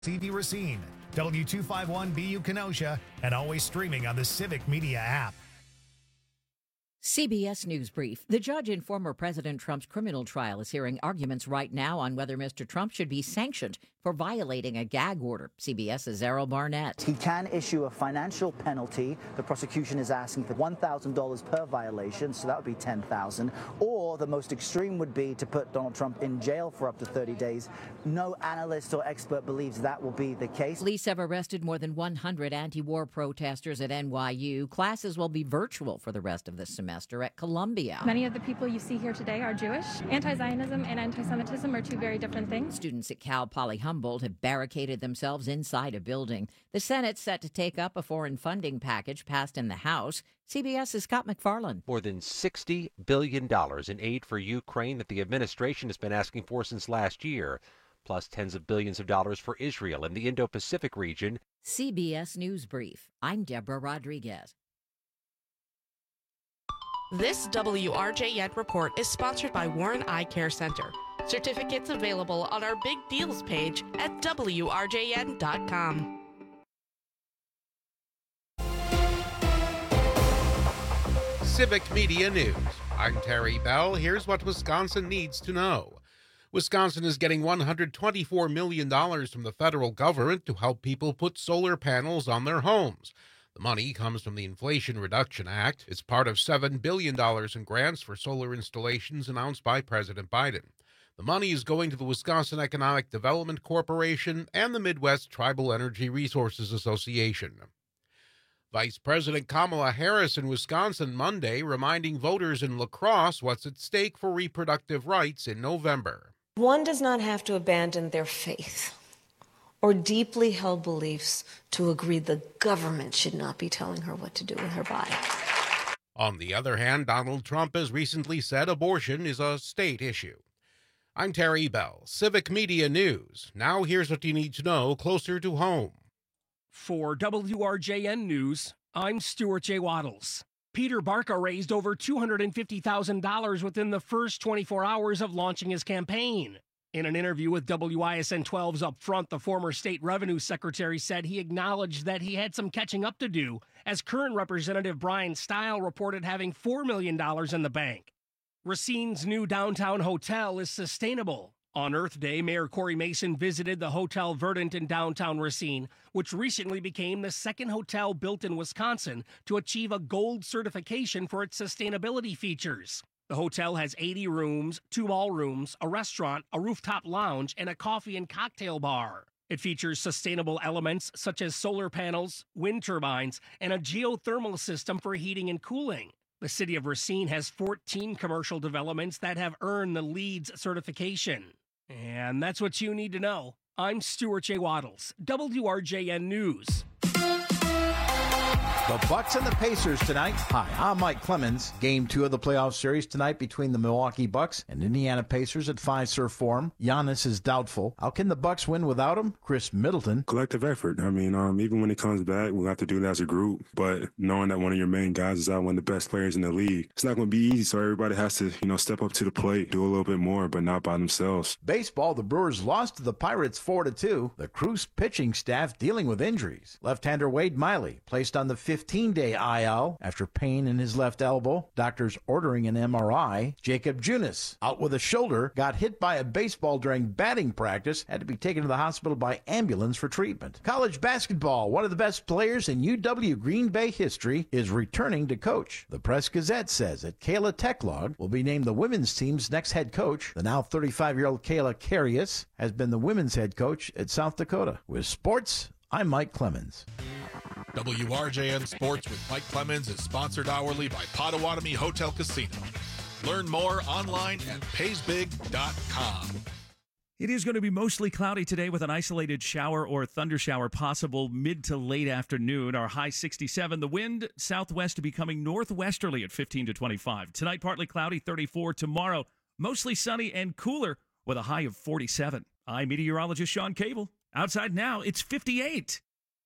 TV Racine, W251BU Kenosha, and always streaming on the Civic Media app. CBS News Brief. The judge in former President Trump's criminal trial is hearing arguments right now on whether Mr. Trump should be sanctioned for violating a gag order. CBS's Errol Barnett. He can issue a financial penalty. The prosecution is asking for $1,000 per violation, so that would be $10,000. Or the most extreme would be to put Donald Trump in jail for up to 30 days. No analyst or expert believes that will be the case. Police have arrested more than 100 anti-war protesters at NYU. Classes will be virtual for the rest of this semester at Columbia. Many of the people you see here today are Jewish. Anti-Zionism and anti-Semitism are two very different things. Students at Cal Poly Humboldt have barricaded themselves inside a building. The Senate's set to take up a foreign funding package passed in the House. CBS's Scott McFarland. More than $60 billion in aid for Ukraine that the administration has been asking for since last year, plus tens of billions of dollars for Israel and the Indo-Pacific region. CBS News Brief. I'm Deborah Rodriguez. This WRJN report is sponsored by Warren Eye Care Center. Certificates available on our big deals page at WRJN.com. Civic Media News. I'm Terry Bell. Here's what Wisconsin needs to know. Wisconsin is getting $124 million from the federal government to help people put solar panels on their homes. The money comes from the Inflation Reduction Act. It's part of $7 billion in grants for solar installations announced by President Biden. The money is going to the Wisconsin Economic Development Corporation and the Midwest Tribal Energy Resources Association. Vice President Kamala Harris in Wisconsin Monday reminding voters in La Crosse what's at stake for reproductive rights in November. One does not have to abandon their faith or deeply held beliefs to agree the government should not be telling her what to do with her body. On the other hand, Donald Trump has recently said abortion is a state issue. I'm Terry Bell, Civic Media News. Now here's what you need to know closer to home. For WRJN News, I'm Stuart J. Waddles. Peter Barca raised over $250,000 within the first 24 hours of launching his campaign. In an interview with WISN 12's Up Front, the former state revenue secretary said he acknowledged that he had some catching up to do, as current Representative Brian Stile reported having $4 million in the bank. Racine's new downtown hotel is sustainable. On Earth Day, Mayor Corey Mason visited the Hotel Verdant in downtown Racine, which recently became the second hotel built in Wisconsin to achieve a gold certification for its sustainability features. The hotel has 80 rooms, 2 ballrooms, a restaurant, a rooftop lounge, and a coffee and cocktail bar. It features sustainable elements such as solar panels, wind turbines, and a geothermal system for heating and cooling. The city of Racine has 14 commercial developments that have earned the LEED certification. And that's what you need to know. I'm Stuart J. Waddles, WRJN News. The Bucks and the Pacers tonight. Hi, I'm Mike Clemens. Game 2 of the playoff series tonight between the Milwaukee Bucks and Indiana Pacers at Fiserv Forum. Giannis is doubtful. How can the Bucks win without him? Chris Middleton. Collective effort. I mean, even when it comes back, we'll have to do that as a group. But knowing that one of your main guys is out, one of the best players in the league, it's not going to be easy. So everybody has to, step up to the plate, do a little bit more, but not by themselves. Baseball, the Brewers lost to the Pirates 4-2. The Cruz pitching staff dealing with injuries. Left-hander Wade Miley placed on the 15-day IL after pain in his left elbow. Doctors ordering an MRI. Jacob Junis, out with a shoulder, got hit by a baseball during batting practice, had to be taken to the hospital by ambulance for treatment. College basketball, one of the best players in UW Green Bay history, is returning to coach. The Press-Gazette says that Kayla Techlog will be named the women's team's next head coach. The now 35-year-old Kayla Carius has been the women's head coach at South Dakota. With sports, I'm Mike Clemens. WRJN Sports with Mike Clemens is sponsored hourly by Potawatomi Hotel Casino. Learn more online at paysbig.com. It is going to be mostly cloudy today with an isolated shower or thundershower possible mid to late afternoon. Our high 67. The wind southwest becoming northwesterly at 15 to 25. Tonight partly cloudy, 34. Tomorrow mostly sunny and cooler with a high of 47. I'm meteorologist Sean Cable. Outside now, it's 58.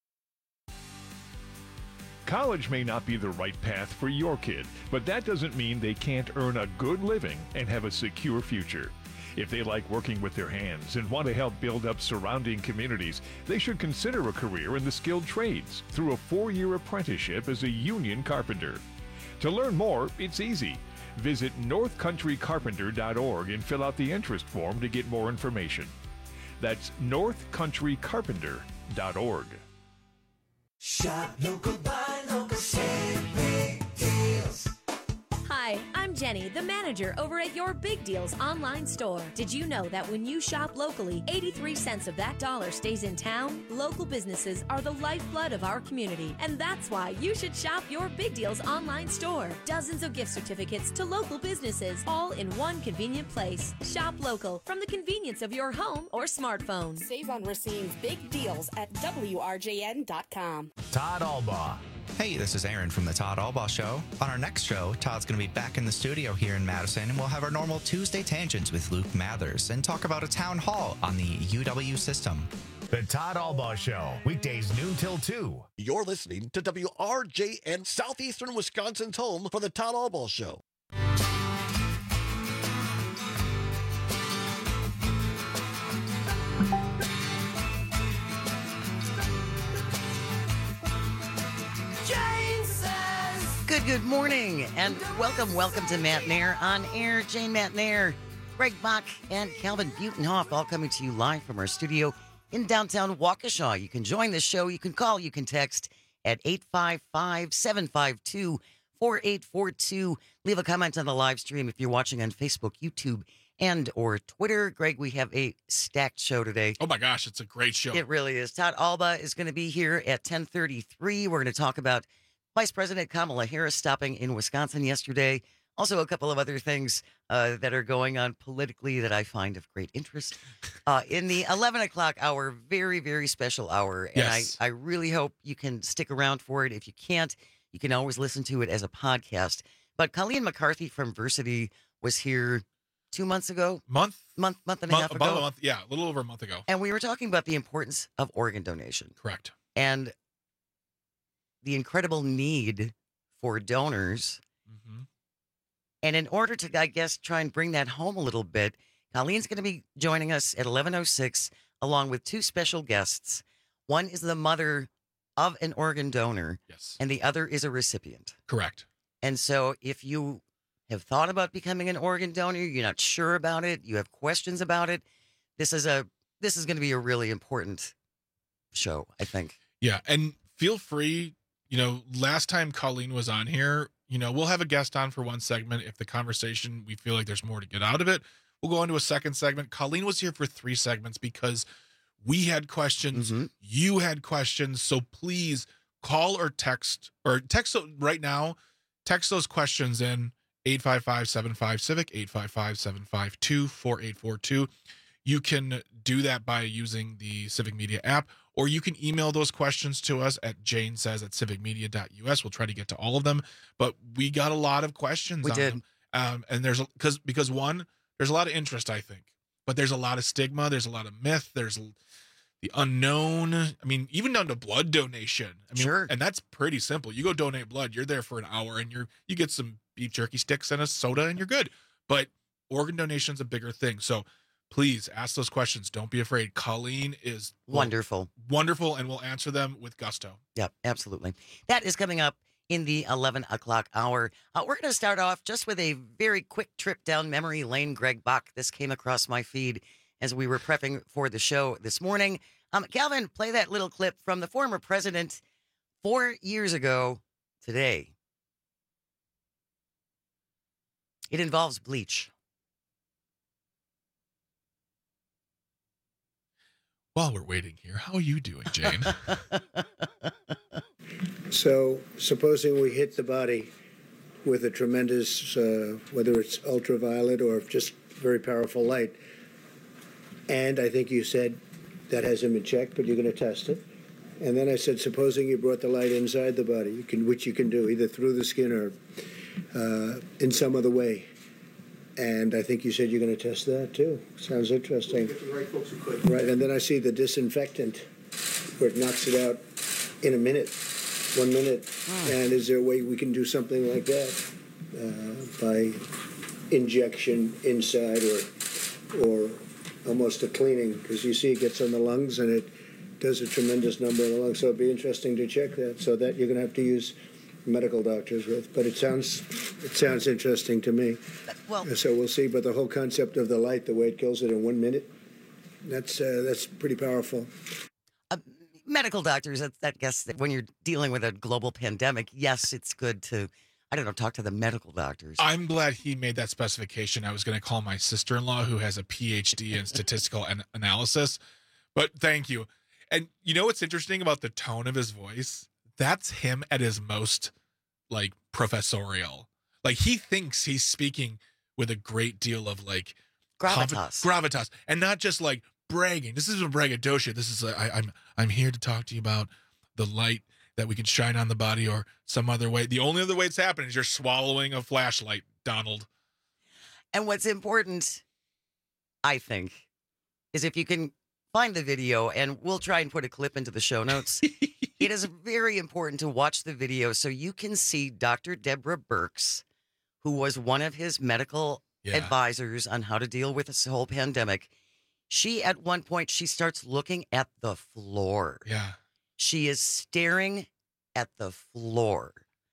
College may not be the right path for your kid, but that doesn't mean they can't earn a good living and have a secure future. If they like working with their hands and want to help build up surrounding communities, they should consider a career in the skilled trades through a 4-year apprenticeship as a union carpenter. To learn more, it's easy. Visit northcountrycarpenter.org and fill out the interest form to get more information. That's northcountrycarpenter.org. Shop local, buy local, save big deals. Hi, I'm Jenny, the manager over at Your Big Deals online store. Did you know that when you shop locally, 83 cents of that dollar stays in town? Local businesses are the lifeblood of our community, and that's why you should shop Your Big Deals online store. Dozens of gift certificates to local businesses, all in one convenient place. Shop local from the convenience of your home or smartphone. Save on Racine's big deals at WRJN.com. Todd Albaugh. Hey, this is Aaron from the Todd Albaugh Show. On our next show, Todd's going to be back in the studio here in Madison, and we'll have our normal Tuesday Tangents with Luke Mathers and talk about a town hall on the UW system. The Todd Albaugh Show, weekdays noon till 2. You're listening to WRJN, Southeastern Wisconsin's home for the Todd Albaugh Show. Good morning, and welcome to Matt Nair on Air. Jane Matt Nair, Greg Bach, and Calvin Butenhoff all coming to you live from our studio in downtown Waukesha. You can join the show, you can call, you can text at 855-752-4842. Leave a comment on the live stream if you're watching on Facebook, YouTube, and or Twitter. Greg, we have a stacked show today. Oh my gosh, it's a great show. It really is. Todd Albaugh is going to be here at 10:33. We're going to talk about Vice President Kamala Harris stopping in Wisconsin yesterday. Also, a couple of other things that are going on politically that I find of great interest. In the 11 o'clock hour, very, very special hour. And yes. I really hope you can stick around for it. If you can't, you can always listen to it as a podcast. But Colleen McCarthy from Versity was here 2 months ago. Month and a half ago. About a month, yeah, a little over a month ago. And we were talking about the importance of organ donation. Correct. And the incredible need for donors. Mm-hmm. And in order to, I guess, try and bring that home a little bit, Colleen's going to be joining us at 11:06 along with two special guests. One is the mother of an organ donor. Yes. And the other is a recipient. Correct. And so if you have thought about becoming an organ donor, you're not sure about it, you have questions about it, this is going to be a really important show, I think. Yeah, and feel free. Last time Colleen was on here, we'll have a guest on for one segment. If the conversation, we feel like there's more to get out of it, we'll go on to a second segment. Colleen was here for 3 segments because we had questions. Mm-hmm. You had questions. So please call or text right now. Text those questions in 855-75-CIVIC, 855-752-4842. You can do that by using the Civic Media app, or you can email those questions to us at janesays@civicmedia.us. We'll try to get to all of them, but we got a lot of questions. We did. Them. And there's because one, there's a lot of interest, I think, but there's a lot of stigma. There's a lot of myth. There's the unknown. I mean, even down to blood donation. Sure. And that's pretty simple. You go donate blood, you're there for an hour, and you get some beef jerky sticks and a soda, and you're good. But organ donation's a bigger thing. So please ask those questions. Don't be afraid. Colleen is wonderful, and we'll answer them with gusto. Yep, absolutely. That is coming up in the 11 o'clock hour. We're going to start off just with a very quick trip down memory lane. Greg Bach, this came across my feed as we were prepping for the show this morning. Calvin, play that little clip from the former president 4 years ago today. It involves bleach. While we're waiting here, how are you doing, Jane? So, supposing we hit the body with a tremendous, whether it's ultraviolet or just very powerful light, and I think you said that hasn't been checked, but you're going to test it. And then I said, supposing you brought the light inside the body, which you can do either through the skin or in some other way. And I think you said you're going to test that, too. Sounds interesting. Get the right folks who could. Right, and then I see the disinfectant, where it knocks it out in a minute, 1 minute. And is there a way we can do something like that by injection inside or or almost a cleaning, because you see it gets on the lungs and it does a tremendous number in the lungs. So it'd be interesting to check that. So that you're going to have to use medical doctors with. But it sounds interesting to me. Well, so we'll see. But the whole concept of the light, the way it kills it in 1 minute, that's pretty powerful. Medical doctors, I guess that when you're dealing with a global pandemic, yes, it's good to, I don't know, talk to the medical doctors. I'm glad he made that specification. I was going to call my sister-in-law, who has a PhD in statistical analysis, but thank you. And you know what's interesting about the tone of his voice? That's him at his most, like, professorial. Like, he thinks he's speaking with a great deal of, like, gravitas, and not just like bragging. This isn't braggadocio. This is I'm here to talk to you about the light that we can shine on the body, or some other way. The only other way it's happening is you're swallowing a flashlight, Donald. And what's important, I think, is if you can find the video, and we'll try and put a clip into the show notes. It is very important to watch the video so you can see Dr. Deborah Birx, who was one of his medical advisors on how to deal with this whole pandemic. She, at one point, she starts looking at the floor. Yeah. She is staring at the floor.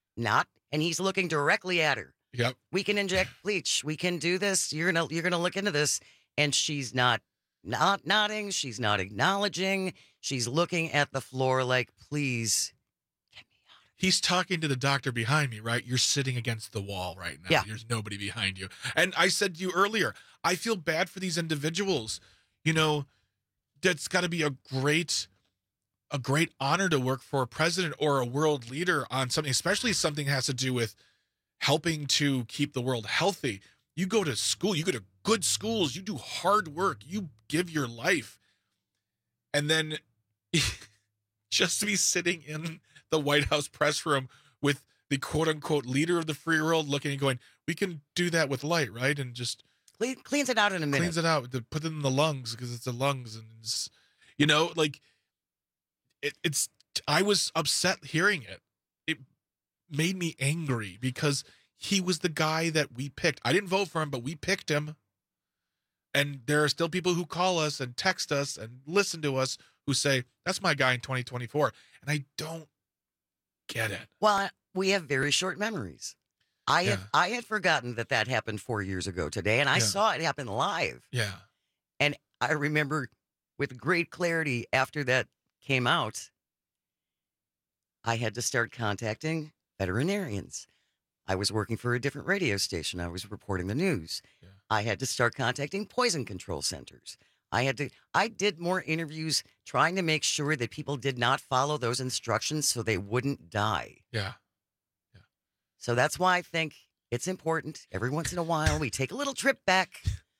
And he's looking directly at her. Yep. We can inject bleach. We can do this. You're gonna look into this. And she's not nodding. She's not acknowledging. She's looking at the floor like, please. He's talking to the doctor behind me, right? You're sitting against the wall right now. Yeah. There's nobody behind you. And I said to you earlier, I feel bad for these individuals. You know, that's got to be a great honor to work for a president or a world leader on something, especially something that has to do with helping to keep the world healthy. You go to school, you go to good schools, you do hard work, you give your life. And then just to be sitting in the White House press room with the quote unquote leader of the free world looking and going, we can do that with light, right? And just cleans it out in a minute. Cleans it out, put it in the lungs because it's the lungs. And it's, you know, like it's, I was upset hearing it. It made me angry because he was the guy that we picked. I didn't vote for him, but we picked him. And there are still people who call us and text us and listen to us who say, that's my guy in 2024. And I don't get it. Well, we have very short memories. I had forgotten that happened 4 years ago today, and I saw it happen live. Yeah. And I remember with great clarity after that came out, I had to start contacting veterinarians. I was working for a different radio station. I was reporting the news. Yeah. I had to start contacting poison control centers. I did more interviews trying to make sure that people did not follow those instructions so they wouldn't die. Yeah. So that's why I think it's important every once in a while we take a little trip back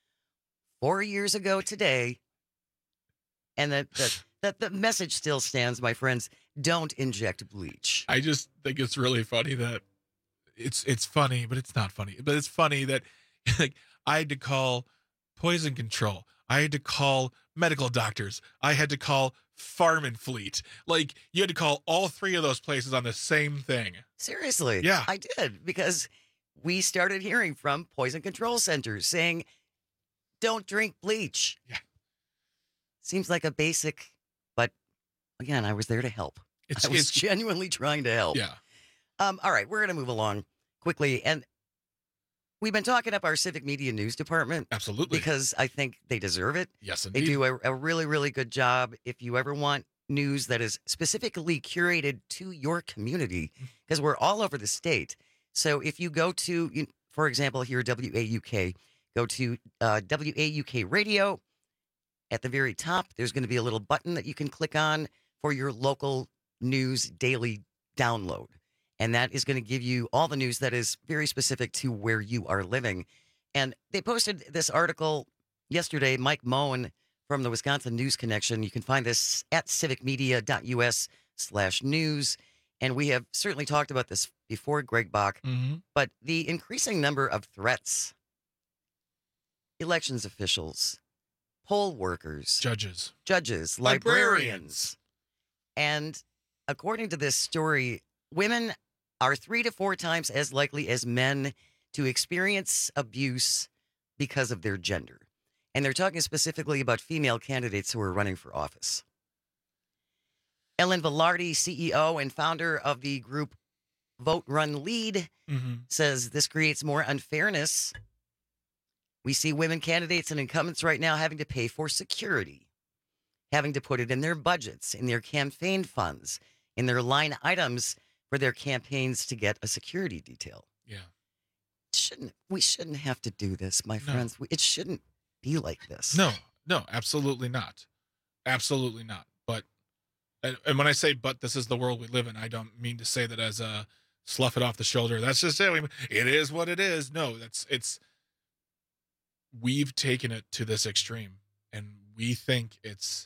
4 years ago today. And that the message still stands, my friends. Don't inject bleach. I just think it's really funny that it's funny, but it's not funny. But it's funny that like I had to call poison control. I had to call medical doctors. I had to call Farm and Fleet. Like, you had to call all three of those places on the same thing. Seriously. Yeah. I did, because we started hearing from poison control centers saying, don't drink bleach. Yeah. Seems like a basic, but again, I was there to help. I was genuinely trying to help. Yeah. All right, we're going to move along quickly. And we've been talking up our civic media news department. Absolutely. Because I think they deserve it. Yes, indeed. They do a really, really good job. If you ever want news that is specifically curated to your community, because we're all over the state. So if you go to, for example, here at WAUK, go to WAUK Radio. At the very top, there's going to be a little button that you can click on for your local news daily download. And that is going to give you all the news that is very specific to where you are living. And they posted this article yesterday, Mike Moen from the Wisconsin News Connection. You can find this at civicmedia.us/news. And we have certainly talked about this before, Greg Bach. Mm-hmm. But the increasing number of threats, elections officials, poll workers, judges, librarians. And according to this story, women are 3 to 4 times as likely as men to experience abuse because of their gender. And they're talking specifically about female candidates who are running for office. Ellen Velarde, CEO and founder of the group Vote, Run, Lead, says this creates more unfairness. We see women candidates and incumbents right now having to pay for security, having to put it in their budgets, in their campaign funds, in their line items for their campaigns to get a security detail. Yeah. We shouldn't have to do this, my friends. It shouldn't be like this. No, absolutely not. Absolutely not. But, and when I say, but this is the world we live in, I don't mean to say that as a slough it off the shoulder. That's just it. It is what it is. No, we've taken it to this extreme, and we think it's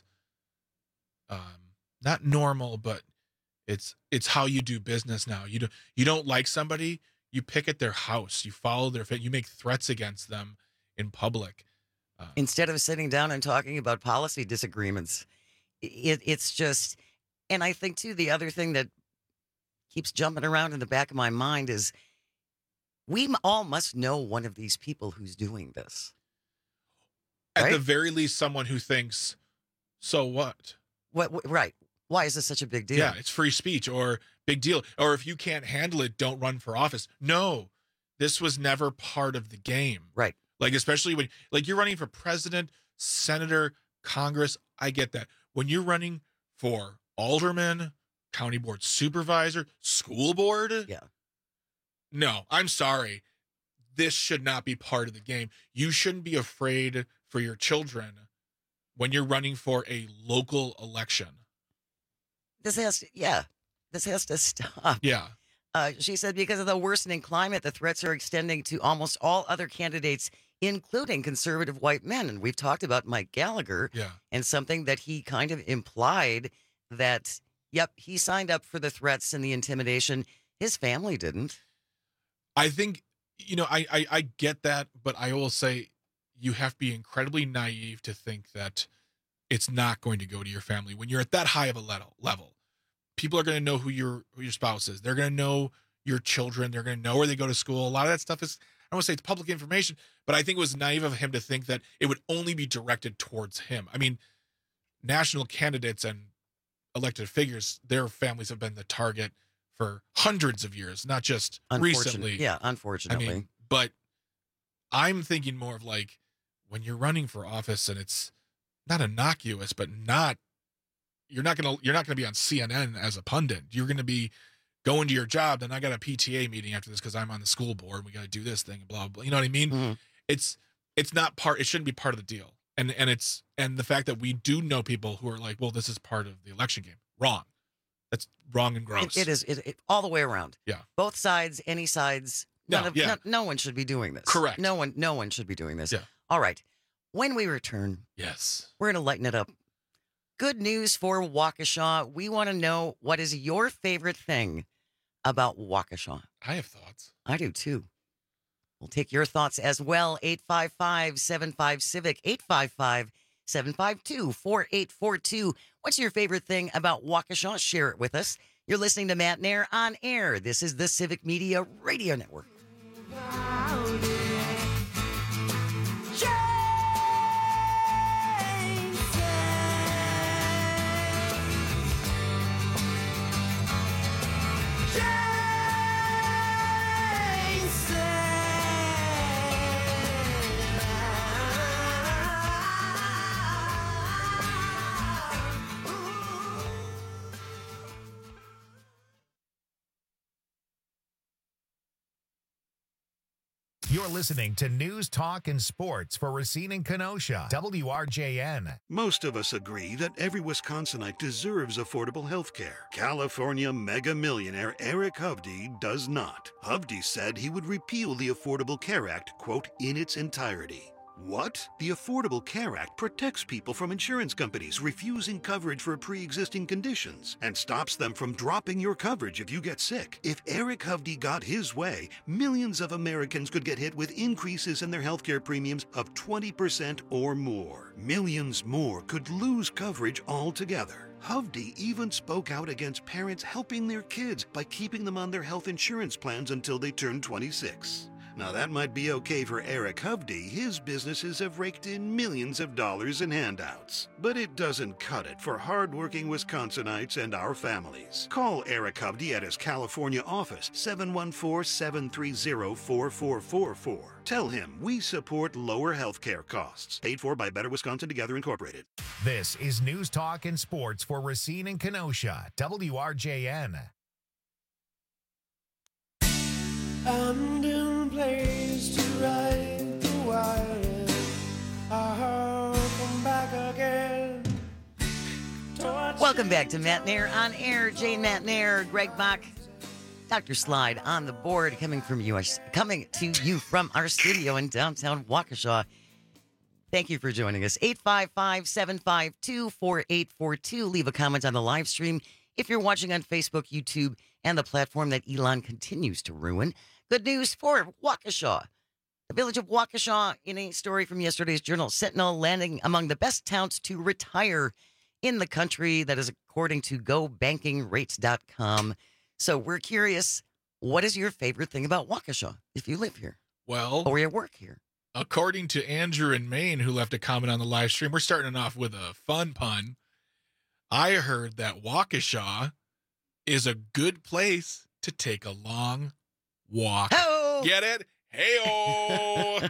not normal, but it's how you do business now. You don't like somebody, you pick at their house, you follow their fit, you make threats against them in public. Instead of sitting down and talking about policy disagreements, it's just, and I think too, the other thing that keeps jumping around in the back of my mind is we all must know one of these people who's doing this. At the very least, someone who thinks, so what? Right. Why is this such a big deal? Yeah, it's free speech or big deal. Or if you can't handle it, don't run for office. No, this was never part of the game. Right. Like, especially when, like, you're running for president, senator, Congress. I get that. When you're running for alderman, county board supervisor, school board. Yeah. No, I'm sorry. This should not be part of the game. You shouldn't be afraid for your children when you're running for a local election. This has to stop. Yeah. She said because of the worsening climate, the threats are extending to almost all other candidates, including conservative white men. And we've talked about Mike Gallagher and something that he kind of implied that, yep, he signed up for the threats and the intimidation. His family didn't. I think, I get that, but I will say you have to be incredibly naive to think that it's not going to go to your family. When you're at that high of a level, people are going to know who your spouse is. They're going to know your children. They're going to know where they go to school. A lot of that stuff is, I don't want to say it's public information, but I think it was naive of him to think that it would only be directed towards him. I mean, national candidates and elected figures, their families have been the target for hundreds of years, not just recently. Yeah, unfortunately. I mean, but I'm thinking more of like when you're running for office and it's not innocuous, but you're not gonna be on CNN as a pundit. You're gonna be going to your job. Then I got a PTA meeting after this because I'm on the school board. And we got to do this thing and blah, blah blah. You know what I mean? Mm-hmm. It's not part. It shouldn't be part of the deal. And the fact that we do know people who are like, well, this is part of the election game. Wrong. That's wrong and gross. It is all the way around. Yeah. Both sides, any sides. No one should be doing this. Correct. No one should be doing this. Yeah. All right. When we return, yes, we're going to lighten it up. Good news for Waukesha. We want to know, what is your favorite thing about Waukesha? I have thoughts. I do too. We'll take your thoughts as well. 855-75-CIVIC, 855-752-4842. What's your favorite thing about Waukesha? Share it with us. You're listening to Matt Nair on air. This is the Civic Media Radio Network. You're listening to News, Talk, and Sports for Racine and Kenosha, WRJN. Most of us agree that every Wisconsinite deserves affordable health care. California mega millionaire Eric Hovde does not. Hovde said he would repeal the Affordable Care Act, quote, in its entirety. What? The Affordable Care Act protects people from insurance companies refusing coverage for pre-existing conditions and stops them from dropping your coverage if you get sick. If Eric Hovde got his way, millions of Americans could get hit with increases in their healthcare premiums of 20% or more. Millions more could lose coverage altogether. Hovde even spoke out against parents helping their kids by keeping them on their health insurance plans until they turn 26. Now, that might be okay for Eric Hovde. His businesses have raked in millions of dollars in handouts. But it doesn't cut it for hardworking Wisconsinites and our families. Call Eric Hovde at his California office, 714-730-4444. Tell him we support lower health care costs. Paid for by Better Wisconsin Together Incorporated. This is News Talk and Sports for Racine and Kenosha, WRJN. I'm in place to ride the wire. Come back again. Welcome back to Matt Nair on air. Jane Matt Nair, Greg Bach, Dr. Slide on the board, coming to you from our studio in downtown Waukesha. Thank you for joining us. 855-752-4842. Leave a comment on the live stream if you're watching on Facebook, YouTube, and the platform that Elon continues to ruin. Good news for Waukesha. The village of Waukesha, in a story from yesterday's Journal Sentinel, landing among the best towns to retire in the country. That is according to GoBankingRates.com. So we're curious, what is your favorite thing about Waukesha if you live here? Well, or you work here? According to Andrew in Maine, who left a comment on the live stream, we're starting off with a fun pun. I heard that Waukesha is a good place to take a long walk. Hey-o! Get it? Hey-o!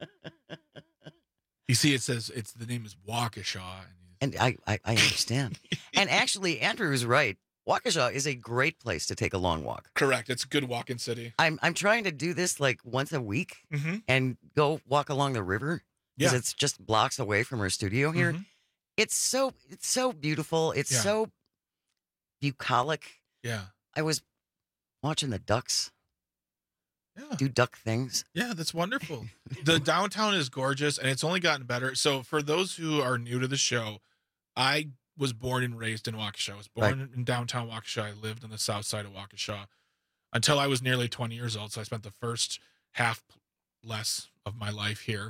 You see, it says the name is Waukesha. And I understand. And actually, Andrew is right. Waukesha is a great place to take a long walk. Correct. It's a good walk-in city. I'm trying to do this like once a week and go walk along the river because it's just blocks away from our studio here. It's so beautiful. It's so bucolic. Yeah. I was watching the ducks do duck things. Yeah, that's wonderful. The downtown is gorgeous, and it's only gotten better. So for those who are new to the show, I was born and raised in Waukesha. I was born in downtown Waukesha. I lived on the south side of Waukesha until I was nearly 20 years old. So I spent the first half less of my life here.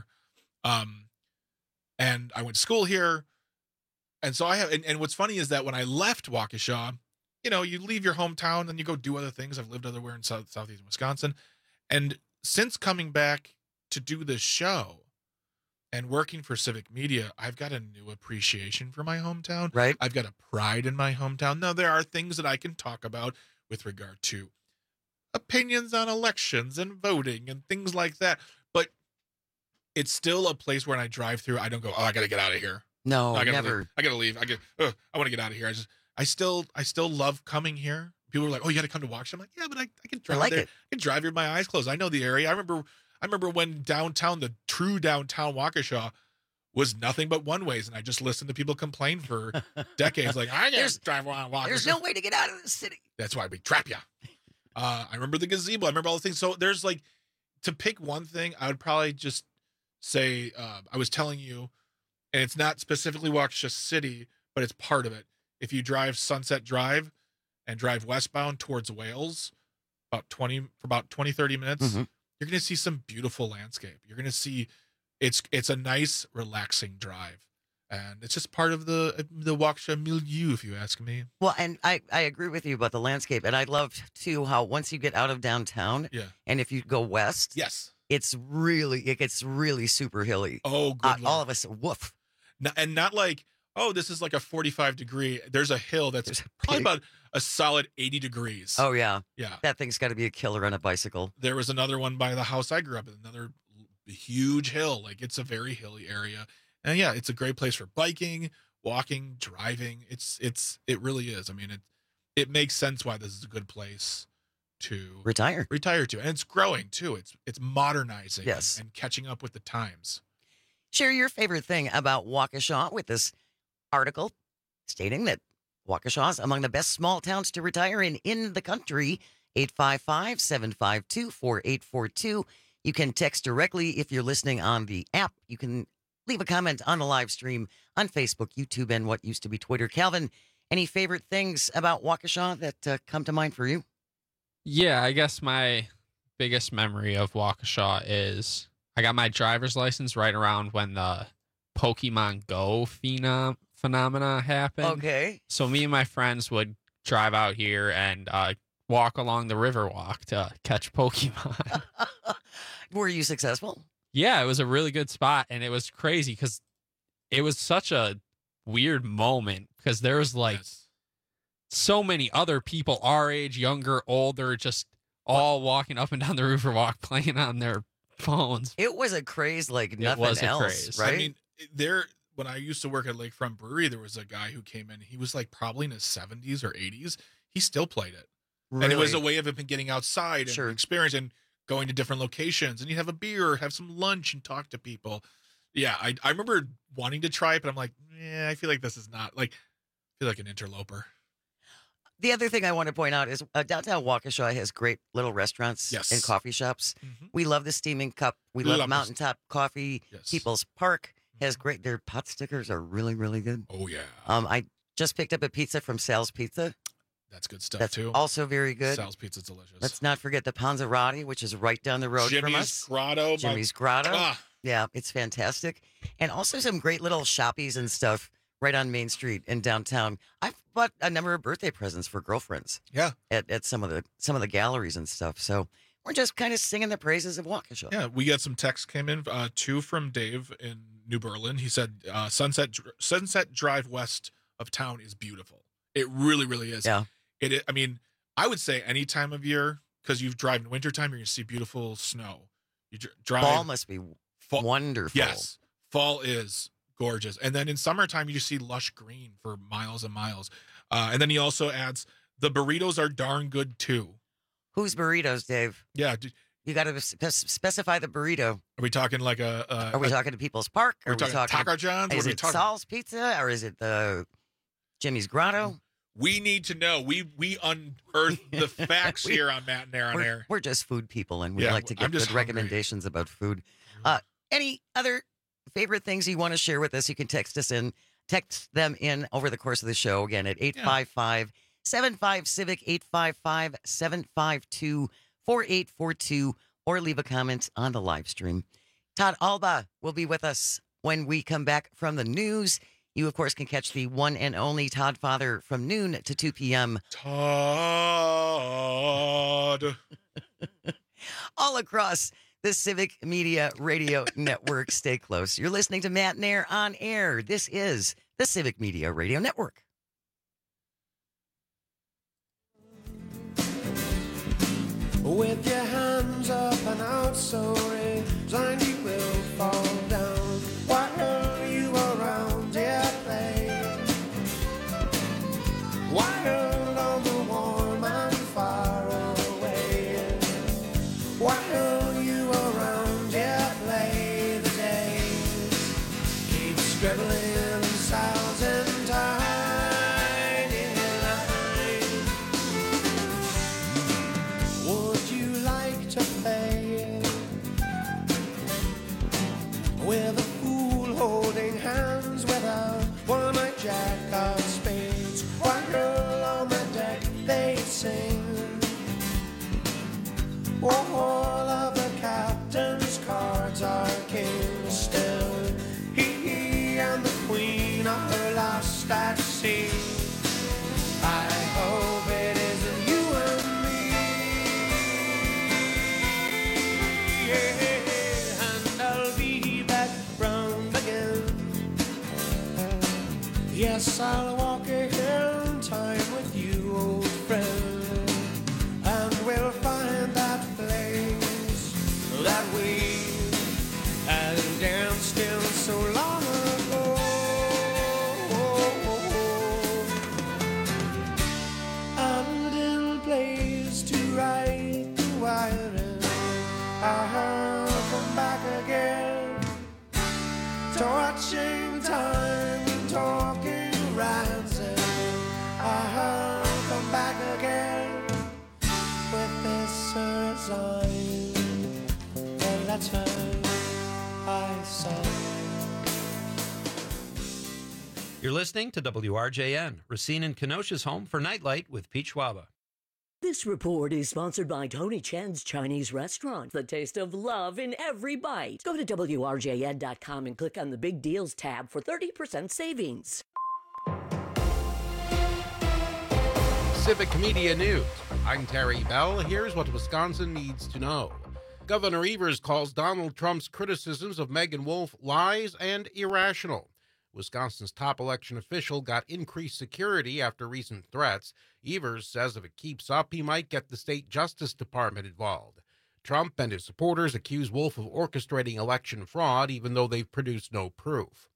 And I went to school here. And so I have, and what's funny is that when I left Waukesha, you know, you leave your hometown and you go do other things. I've lived everywhere in southeastern Wisconsin. And since coming back to do this show and working for Civic Media, I've got a new appreciation for my hometown. Right. I've got a pride in my hometown. Now, there are things that I can talk about with regard to opinions on elections and voting and things like that. But it's still a place where when I drive through, I don't go, oh, I got to get out of here. No, I gotta never. Leave. I got to leave. I want to get out of here. I still love coming here. People are like, oh, you got to come to Waukesha. I'm like, yeah, but I can drive there. I can drive here with my eyes closed. I know the area. I remember when downtown, the true downtown Waukesha was nothing but one ways. And I just listened to people complain for decades. Like, I can't drive around Waukesha. There's no way to get out of the city. That's why we trap you. I remember the gazebo. I remember all the things. So there's like, to pick one thing, I would probably just say, I was telling you, and it's not specifically Waukesha City, but it's part of it. If you drive Sunset Drive and drive westbound towards Wales, about 20, 30 minutes, you're going to see some beautiful landscape. You're going to see it's a nice, relaxing drive. And it's just part of the Waukesha milieu, if you ask me. Well, and I agree with you about the landscape. And I love, too, how once you get out of downtown, and if you go west, it gets really super hilly. Oh, good all of us, woof. And not like, oh, this is like a 45 degree. There's a hill that's probably about a solid 80 degrees. Oh, yeah. Yeah. That thing's got to be a killer on a bicycle. There was another one by the house I grew up in, another huge hill. Like, it's a very hilly area. And yeah, it's a great place for biking, walking, driving. It really is. I mean, it makes sense why this is a good place to retire to. And it's growing too. It's modernizing and catching up with the times. Share your favorite thing about Waukesha with this article stating that Waukesha is among the best small towns to retire in the country. 855-752-4842. You can text directly if you're listening on the app. You can leave a comment on the live stream on Facebook, YouTube, and what used to be Twitter. Calvin, any favorite things about Waukesha that come to mind for you? Yeah, I guess my biggest memory of Waukesha is I got my driver's license right around when the Pokemon Go phenomena happened. Okay. So me and my friends would drive out here and walk along the Riverwalk to catch Pokemon. Were you successful? Yeah, it was a really good spot, and it was crazy because it was such a weird moment because there was like so many other people our age, younger, older, just all walking up and down the Riverwalk playing on their phones. It was a craze like nothing was a else, craze. right? I mean, when I used to work at Lakefront Brewery, there was a guy who came in. He was like probably in his 70s or 80s. He still played it. Really? And it was a way of him getting outside and Sure. experience and going to different locations. And you'd have a beer, have some lunch, and talk to people. Yeah, I remember wanting to try it, but I'm like, I feel like this is not like, I feel like an interloper. The other thing I want to point out is downtown Waukesha has great little restaurants Yes. and coffee shops. We love the Steaming Cup. We Love love this. Mountaintop Coffee. People's Park has great. Their pot stickers are really, really good. Oh, yeah. I just picked up a pizza from Sal's Pizza. That's good stuff, That's too. also very good. Sal's Pizza's delicious. Let's not forget the Panzerotti, which is right down the road from Jimmy's us. Grotto. Jimmy's Grotto. Ah. Yeah, it's fantastic. And also some great little shoppies and stuff right on Main Street in downtown. I've bought a number of birthday presents for girlfriends. Yeah. At some of the galleries and stuff. So we're just kind of singing the praises of Waukesha. Yeah, we got some texts came in. Two from Dave in New Berlin. He said Sunset Drive west of town is beautiful. It really, really is. Yeah. I mean, I would say any time of year, because you drive in wintertime, you're going to see beautiful snow. You drive. Fall must be wonderful. Yes. Fall is gorgeous. And then in summertime, you just see lush green for miles and miles. And then he also adds, the burritos are darn good too. Whose burritos, Dave? Yeah. You got to specify the burrito. Are we talking like Are we talking to People's Park? Are we talking Taco John's? Is What are we it talking? Sal's Pizza or is it the Jimmy's Grotto? We need to know. We unearthed the facts here on Matt and Air on Air. We're just food people, and we Yeah, like to I'm give just good recommendations about food. Any other favorite things you want to share with us? You can text them in over the course of the show. Again, at 855-75-CIVIC, 855-752-4842, or leave a comment on the live stream. Todd Alba will be with us when we come back from the news. You, of course, can catch the one and only Todd Father from noon to 2 p.m. Todd. All across the Civic Media Radio Network. Stay close. You're listening to Matt and Air on Air. This is the Civic Media Radio Network. With your hands up and out so resigned you will fall down. While you around dear play, wild on the warm and far away. While you around dear play, the days keep scribbling sounds in tiny lines. Would you like to play with a fool holding hands with a one-eyed jack of spades? While on the deck they sing, all of the captain's cards are kings still. He and the queen are lost at sea. I hope it isn't you and me. And I'll be back round again. Yes, I'll walk in time with you, old friend, and we'll find that place that we had danced in so long ago. And in place to write the wiring, I'll come back again to watching time and talking ransom. I'll come back again with this resigned letter I sent. You're listening to WRJN, Racine and Kenosha's home for Nightlight with Pete Schwaba. This report is sponsored by Tony Chen's Chinese Restaurant. The taste of love in every bite. Go to WRJN.com and click on the Big Deals tab for 30% savings. Civic Media News. I'm Terry Bell. Here's what Wisconsin needs to know. Governor Evers calls Donald Trump's criticisms of Megan Wolf lies and irrational. Wisconsin's top election official got increased security after recent threats. Evers says if it keeps up, he might get the state Justice Department involved. Trump and his supporters accuse Wolf of orchestrating election fraud, even though they've produced no proof.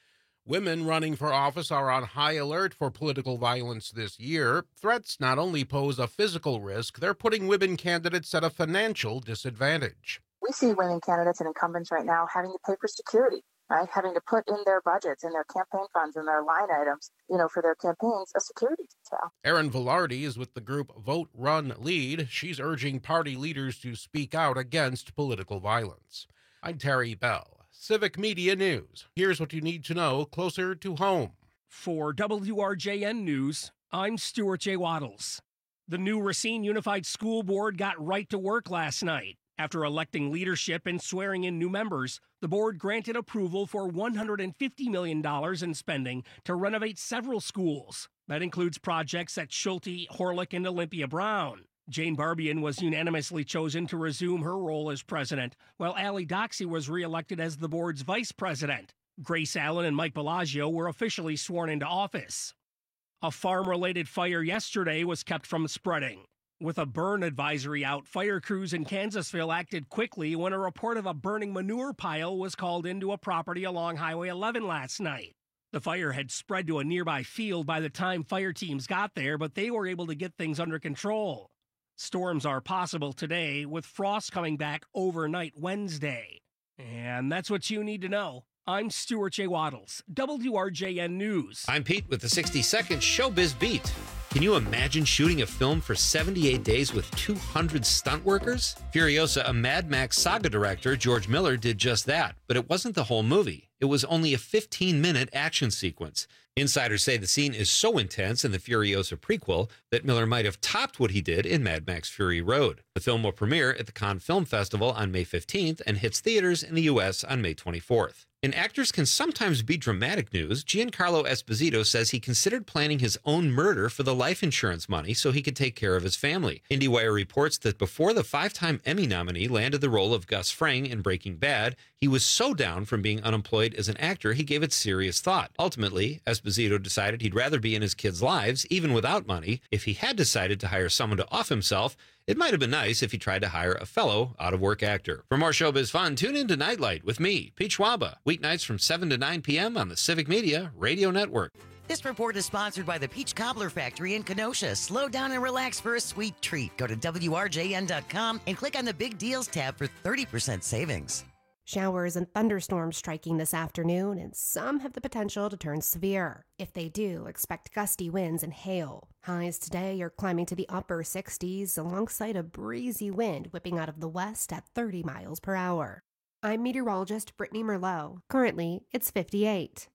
Women running for office are on high alert for political violence this year. Threats not only pose a physical risk, they're putting women candidates at a financial disadvantage. We see women candidates and incumbents right now having to pay for security, right? Having to put in their budgets, in their campaign funds, and their line items, for their campaigns, a security detail. Erin Velarde is with the group Vote, Run, Lead. She's urging party leaders to speak out against political violence. I'm Terry Bell. Civic Media News. Here's what you need to know closer to home. For WRJN News, I'm Stuart J. Waddles. The new Racine Unified School Board got right to work last night. After electing leadership and swearing in new members, the board granted approval for $150 million in spending to renovate several schools. That includes projects at Schulte, Horlick, and Olympia Brown. Jane Barbian was unanimously chosen to resume her role as president, while Allie Doxey was reelected as the board's vice president. Grace Allen and Mike Bellagio were officially sworn into office. A farm-related fire yesterday was kept from spreading. With a burn advisory out, fire crews in Kansasville acted quickly when a report of a burning manure pile was called into a property along Highway 11 last night. The fire had spread to a nearby field by the time fire teams got there, but they were able to get things under control. Storms are possible today, with frost coming back overnight Wednesday. And that's what you need to know. I'm Stuart J. Waddles, WRJN News. I'm Pete with the 60-second Showbiz Beat. Can you imagine shooting a film for 78 days with 200 stunt workers? Furiosa, a Mad Max saga director, George Miller, did just that, but it wasn't the whole movie. It was only a 15-minute action sequence. Insiders say the scene is so intense in the Furiosa prequel that Miller might have topped what he did in Mad Max Fury Road. The film will premiere at the Cannes Film Festival on May 15th and hits theaters in the U.S. on May 24th. In actors can sometimes be dramatic news, Giancarlo Esposito says he considered planning his own murder for the life insurance money so he could take care of his family. IndieWire reports that before the 5-time Emmy nominee landed the role of Gus Fring in Breaking Bad, he was so down from being unemployed as an actor he gave it serious thought. Ultimately, Esposito decided he'd rather be in his kids' lives, even without money. If he had decided to hire someone to off himself, it might have been nice if he tried to hire a fellow out-of-work actor. For more showbiz fun, tune in to Nightlight with me, Pete Schwaba, weeknights from 7 to 9 p.m. on the Civic Media Radio Network. This report is sponsored by the Peach Cobbler Factory in Kenosha. Slow down and relax for a sweet treat. Go to WRJN.com and click on the Big Deals tab for 30% savings. Showers and thunderstorms striking this afternoon, and some have the potential to turn severe. If they do, expect gusty winds and hail. Highs today are climbing to the upper 60s alongside a breezy wind whipping out of the west at 30 miles per hour. I'm meteorologist Brittany Merlot. Currently, it's 58.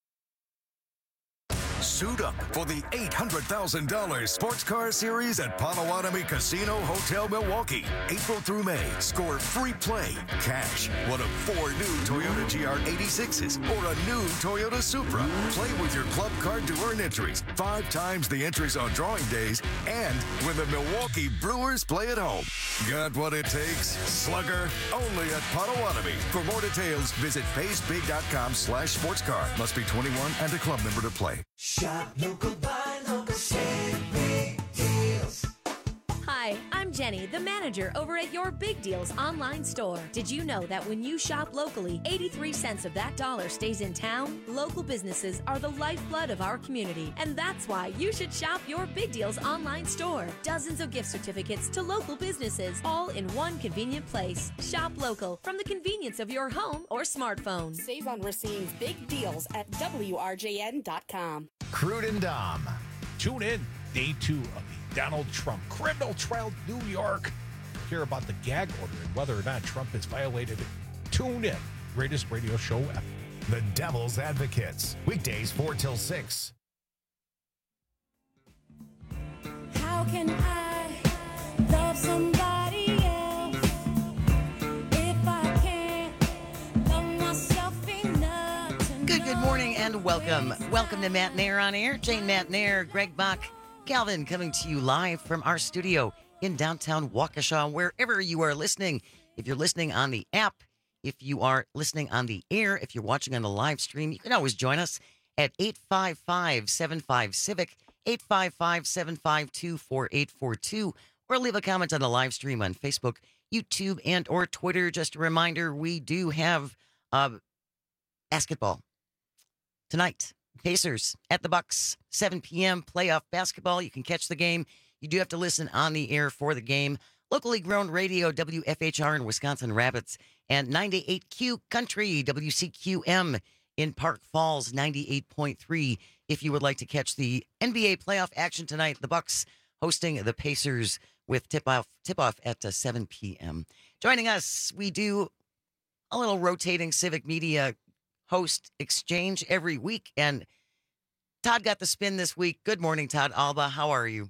Suit up for the $800,000 Sports Car Series at Potawatomi Casino Hotel Milwaukee. April through May, score free play, cash, one of 4 new Toyota GR86s, or a new Toyota Supra. Play with your club card to earn entries, 5 times the entries on drawing days, and when the Milwaukee Brewers play at home. Got what it takes? Slugger, only at Potawatomi. For more details, visit paysbig.com/sportscar. Must be 21 and a club member to play. Shop local, buy local, save big deals. Hi, I'm Jenny, the manager over at Your Big Deals online store. Did you know that when you shop locally, 83 cents of that dollar stays in town? Local businesses are the lifeblood of our community, and that's why you should shop Your Big Deals online store. Dozens of gift certificates to local businesses, all in one convenient place. Shop local from the convenience of your home or smartphone. Save on Racine's big deals at WRJN.com. Crude and Dom. Tune in, day 2 of the Donald Trump criminal trial, New York. Hear about the gag order and whether or not Trump has violated it. Tune in. Greatest radio show ever. The Devil's Advocates. Weekdays 4 till 6. How can I love somebody else if I can't love myself enough? Good morning and welcome. Welcome to Matt Nair on Air. Jane Matt Nair, Greg Bach, Calvin coming to you live from our studio in downtown Waukesha. Wherever you are listening, If you're listening on the app, if you are listening on the air, if you're watching on the live stream, you can always join us at 855-75-CIVIC, 855-752-4842, or leave a comment on the live stream on Facebook, YouTube, and or Twitter. Just a reminder, we do have basketball tonight. Pacers at the Bucks, 7 p.m. playoff basketball. You can catch the game. You do have to listen on the air for the game. Locally grown radio, WFHR in Wisconsin Rapids, and 98Q Country, WCQM in Park Falls, 98.3. If you would like to catch the NBA playoff action tonight, the Bucks hosting the Pacers with tip-off at 7 p.m. Joining us, we do a little rotating Civic Media host exchange every week, and Todd got the spin this week. Good morning, Todd Alba. How are you?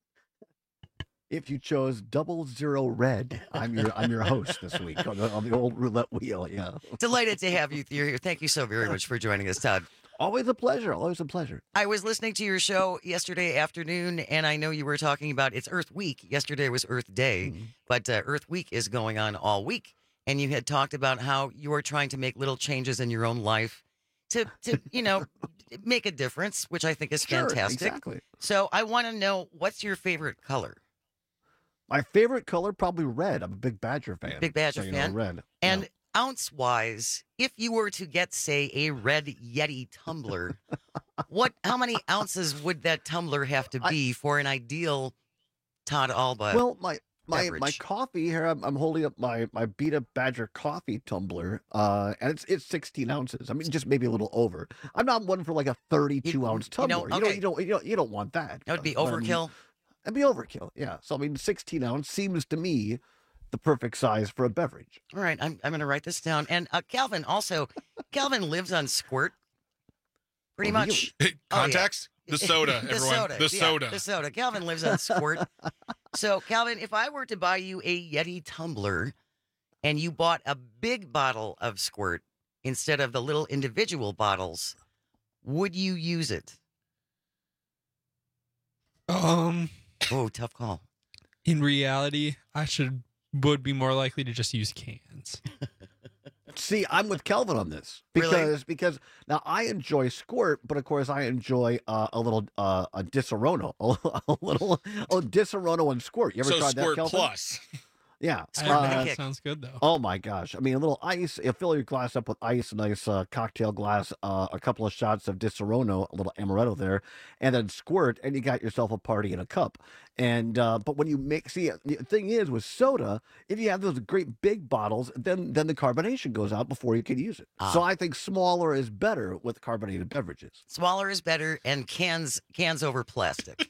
If you chose 00 red, I'm your host this week on the old roulette wheel. Yeah. Delighted to have you here. Thank you so very much for joining us, Todd. Always a pleasure. Always a pleasure. I was listening to your show yesterday afternoon, and I know you were talking about it's Earth Week. Yesterday was Earth Day, but Earth Week is going on all week. And you had talked about how you are trying to make little changes in your own life to make a difference, which I think is fantastic. Exactly. So I want to know, what's your favorite color? My favorite color, probably red. I'm a big Badger fan. Big Badger fan. Red. And ounce-wise, if you were to get, say, a red Yeti tumbler, how many ounces would that tumbler have to be for an ideal Todd Alba? Well, my coffee here, I'm holding up my Beta Badger coffee tumbler, and it's 16 ounces. I mean, just maybe a little over. I'm not one for like a 32-ounce tumbler. You don't want that. That would be overkill. That'd be overkill. Yeah. So I mean, 16 ounce seems to me the perfect size for a beverage. All right, I'm going to write this down. And Calvin Calvin lives on Squirt, pretty much. Context. The soda, everyone. The soda. Calvin lives on Squirt. So, Calvin, if I were to buy you a Yeti tumbler and you bought a big bottle of Squirt instead of the little individual bottles, would you use it? Oh, tough call. In reality, I would be more likely to just use cans. See, I'm with Kelvin on this because now I enjoy Squirt, but of course I enjoy a little a Disaronno, a little Disaronno and Squirt. You ever tried Squirt that, Kelvin? Plus. Yeah, that sounds good though. Oh my gosh! I mean, a little ice. You fill your glass up with ice, a nice cocktail glass, a couple of shots of Disaronno, a little amaretto there, and then Squirt, and you got yourself a party in a cup. And but when you the thing is with soda, if you have those great big bottles, then the carbonation goes out before you can use it. So I think smaller is better with carbonated beverages. Smaller is better, and cans over plastic.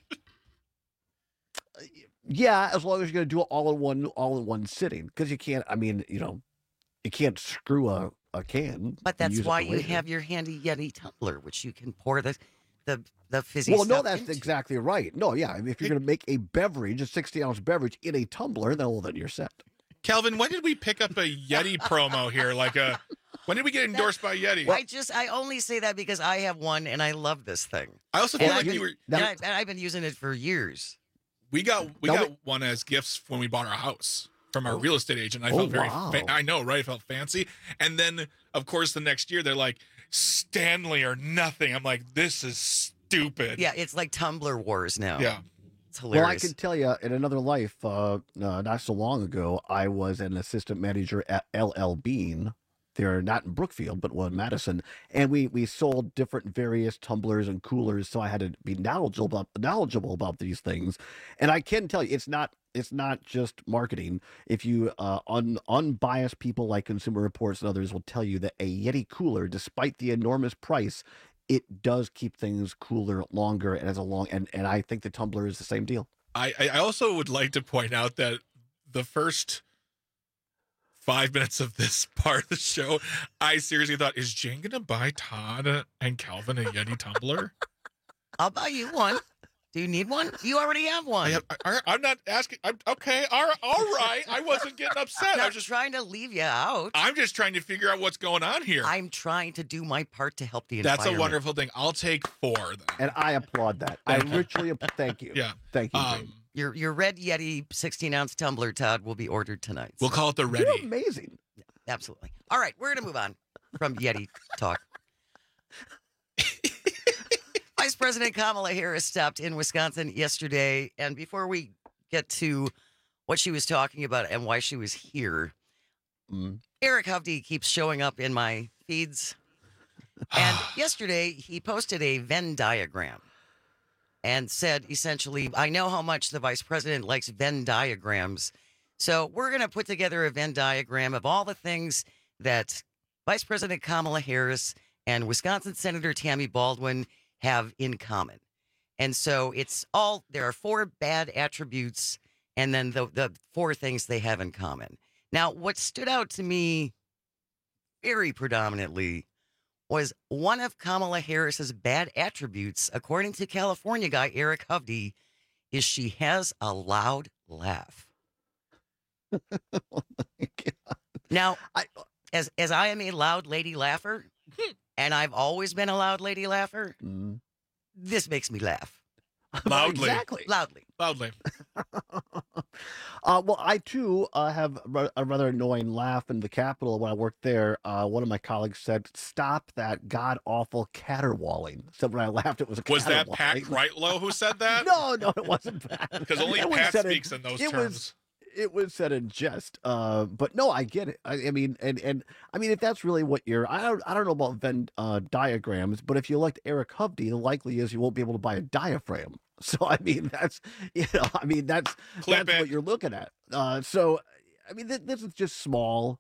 Yeah, as long as you're going to do it all in one sitting, because you can't. I mean, you can't screw a can. But that's why you have your handy Yeti tumbler, which you can pour the fizzy stuff no, that's into. Exactly right. No, yeah, if you're going to make a beverage, a 60-ounce beverage in a tumbler, then you're set. Calvin, when did we pick up a Yeti promo here? When did we get endorsed by Yeti? I only say that because I have one and I love this thing. I also feel like I've been using it for years. We got one as gifts when we bought our house from our real estate agent. I felt I know, right? I felt fancy. And then, of course, the next year they're like, Stanley or nothing. I'm like, this is stupid. Yeah, it's like Tumbler Wars now. Yeah. It's hilarious. Well, I can tell you, in another life, not so long ago, I was an assistant manager at LL Bean. They're not in Brookfield, but in Madison. And we sold different various tumblers and coolers, so I had to be knowledgeable about these things. And I can tell you, it's not just marketing. If you unbiased people like Consumer Reports and others will tell you that a Yeti cooler, despite the enormous price, it does keep things cooler longer and and I think the tumbler is the same deal. I also would like to point out that the first 5 minutes of this part of the show, I seriously thought, is Jane going to buy Todd and Calvin a Yeti tumbler? I'll buy you one. Do you need one? You already have one. I'm not asking. Okay. All right. I wasn't getting upset. I was just trying to leave you out. I'm just trying to figure out what's going on here. I'm trying to do my part to help the environment. That's a wonderful thing. I'll take 4 then. And I applaud that. I richly thank you. Yeah. Thank you. Jane. Your red Yeti 16-ounce tumbler, Todd, will be ordered tonight. We'll call it the Ready. You're amazing. Absolutely. All right, we're going to move on from Yeti talk. Vice President Kamala Harris stopped in Wisconsin yesterday, and before we get to what she was talking about and why she was here, Eric Hovde keeps showing up in my feeds. And yesterday, he posted a Venn diagram and said, essentially, I know how much the vice president likes Venn diagrams, so we're going to put together a Venn diagram of all the things that Vice President Kamala Harris and Wisconsin Senator Tammy Baldwin have in common. And so there are 4 bad attributes and then the 4 things they have in common. Now, what stood out to me very predominantly was one of Kamala Harris's bad attributes, according to California guy Eric Hovde, is she has a loud laugh. Oh my God. Now, as I am a loud lady laugher, and I've always been a loud lady laugher, this makes me laugh. Loudly. Exactly. Loudly. Well, I too have a rather annoying laugh in the Capitol when I worked there. One of my colleagues said, "Stop that god awful caterwauling." So when I laughed, it was a Was that caterwauling. Pat Kreitlow who said that? No, it wasn't Pat. Because only It was Pat said speaks in those terms. It was said in jest, but no, I get it. I mean, and I mean, if that's really what I don't know about Venn diagrams, but if you elect Eric Hovde, the likely is you won't be able to buy a diaphragm. So I mean, that's that's what you're looking at. So I mean, this is just small.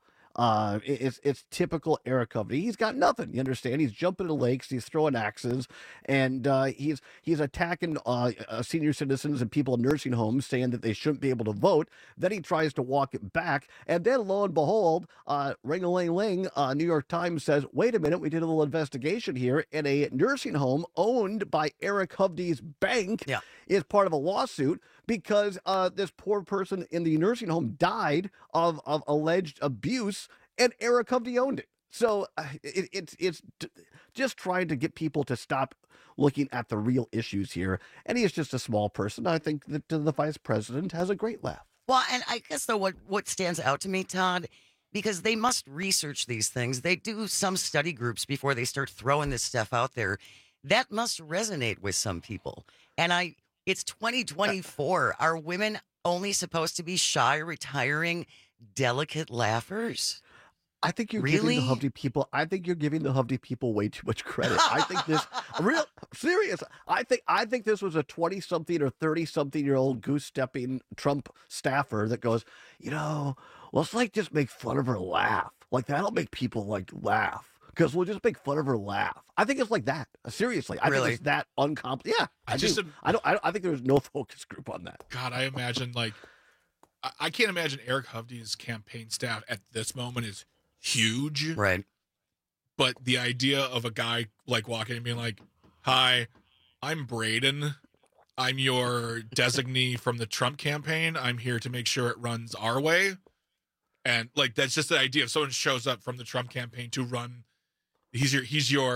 It's typical Eric Hovde. He's got nothing. You understand? He's jumping in lakes. He's throwing axes, and he's attacking senior citizens and people in nursing homes, saying that they shouldn't be able to vote. Then he tries to walk it back, and then lo and behold, ring-a-ling-ling, New York Times says, "Wait a minute, we did a little investigation here, and a nursing home owned by Eric Hovde's bank is part of a lawsuit." Because this poor person in the nursing home died of alleged abuse, and Eric Hovde owned it. So it's just trying to get people to stop looking at the real issues here. And he is just a small person. I think that the vice president has a great laugh. Well, and I guess, though, what stands out to me, Todd, because they must research these things. They do some study groups before they start throwing this stuff out there. That must resonate with some people. And it's 2024. Are women only supposed to be shy, retiring, delicate laughers? I think you're giving the Hovde people. I think you're giving the Hovde people way too much credit. I think this serious. I think this was a 20-something or 30-something-year-old goose-stepping Trump staffer that goes, let's just make fun of her laugh. Like that'll make people laugh. Because we'll just make fun of her laugh. I think it's like that. Seriously, I think it's that uncomplicated. Yeah, I think there's no focus group on that. God, I imagine I can't imagine Eric Hovde's campaign staff at this moment is huge, right? But the idea of a guy walking and being like, "Hi, I'm Braden. I'm your designee from the Trump campaign. I'm here to make sure it runs our way." And that's just the idea. If someone shows up from the Trump campaign to run. He's your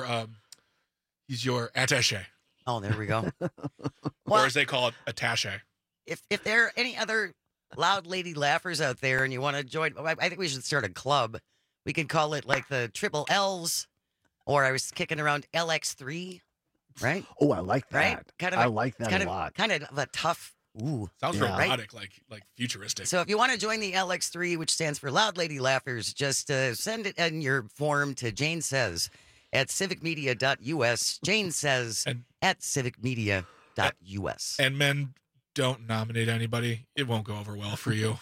attaché. Oh, there we go. Or as they call it, attaché. If there are any other loud lady laughers out there and you want to join, I think we should start a club. We could call it the Triple L's, or I was kicking around LX3, right? Oh, I like that. Right? I like that a lot. Kind of a tough. Ooh, sounds robotic, like futuristic. So if you want to join the LX3, which stands for Loud Lady Laughers, just send it in your form to Jane Says at civicmedia.us. Jane Says at civicmedia.us. And men, don't nominate anybody. It won't go over well for you.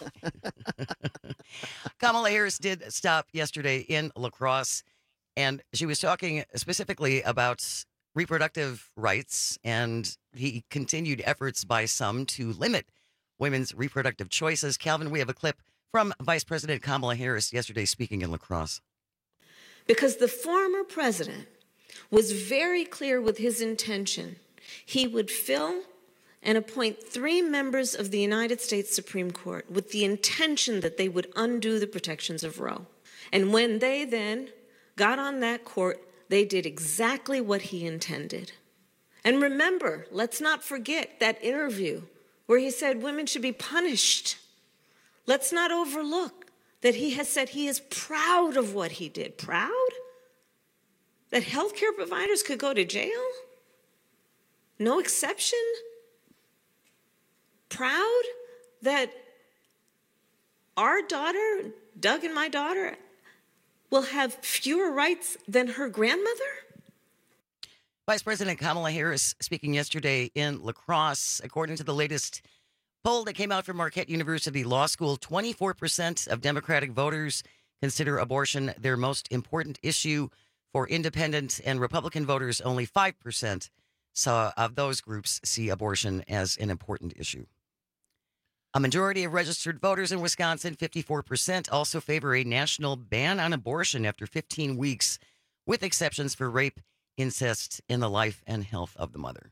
Kamala Harris did stop yesterday in La Crosse, and she was talking specifically about reproductive rights and the continued efforts by some to limit women's reproductive choices. Calvin, we have a clip from Vice President Kamala Harris yesterday speaking in La Crosse. Because the former president was very clear with his intention. He would fill and appoint 3 members of the United States Supreme Court with the intention that they would undo the protections of Roe. And when they then got on that court, they did exactly what he intended. And remember, let's not forget that interview where he said women should be punished. Let's not overlook that he has said he is proud of what he did. Proud? That healthcare providers could go to jail? No exception? Proud that our daughter, Doug and my daughter, will have fewer rights than her grandmother? Vice President Kamala Harris speaking yesterday in La Crosse. According to the latest poll that came out from Marquette University Law School, 24% of Democratic voters consider abortion their most important issue. For independent and Republican voters, only 5% of those groups see abortion as an important issue. A majority of registered voters in Wisconsin, 54%, also favor a national ban on abortion after 15 weeks, with exceptions for rape, incest, in the life and health of the mother.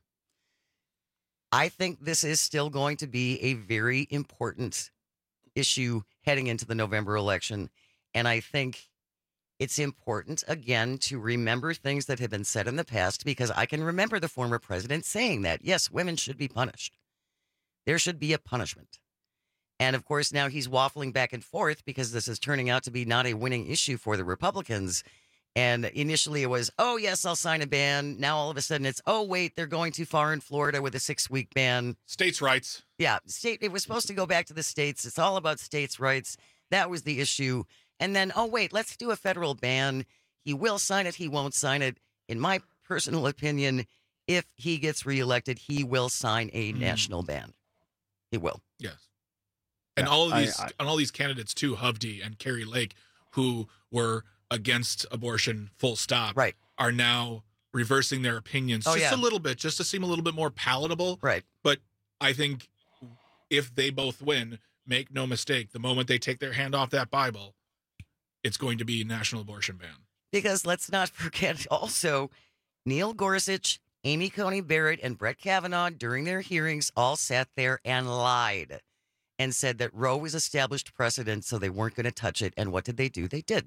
I think this is still going to be a very important issue heading into the November election. And I think it's important, again, to remember things that have been said in the past, because I can remember the former president saying that, yes, women should be punished. There should be a punishment. And, of course, now he's waffling back and forth because this is turning out to be not a winning issue for the Republicans. And initially it was, oh, yes, I'll sign a ban. Now all of a sudden it's, oh, wait, they're going too far in Florida with a 6-week ban. States' rights. Yeah, it was supposed to go back to the states. It's all about states' rights. That was the issue. And then, oh, wait, let's do a federal ban. He will sign it. He won't sign it. In my personal opinion, if he gets reelected, he will sign a national ban. He will. Yes. And all of these candidates too, Hovde and Carrie Lake, who were against abortion, full stop, right, are now reversing their opinions a little bit, just to seem a little bit more palatable. Right. But I think if they both win, make no mistake, the moment they take their hand off that Bible, it's going to be a national abortion ban. Because let's not forget also, Neil Gorsuch, Amy Coney Barrett, and Brett Kavanaugh during their hearings all sat there and lied and said that Roe was established precedent, so they weren't going to touch it. And what did they do? They did.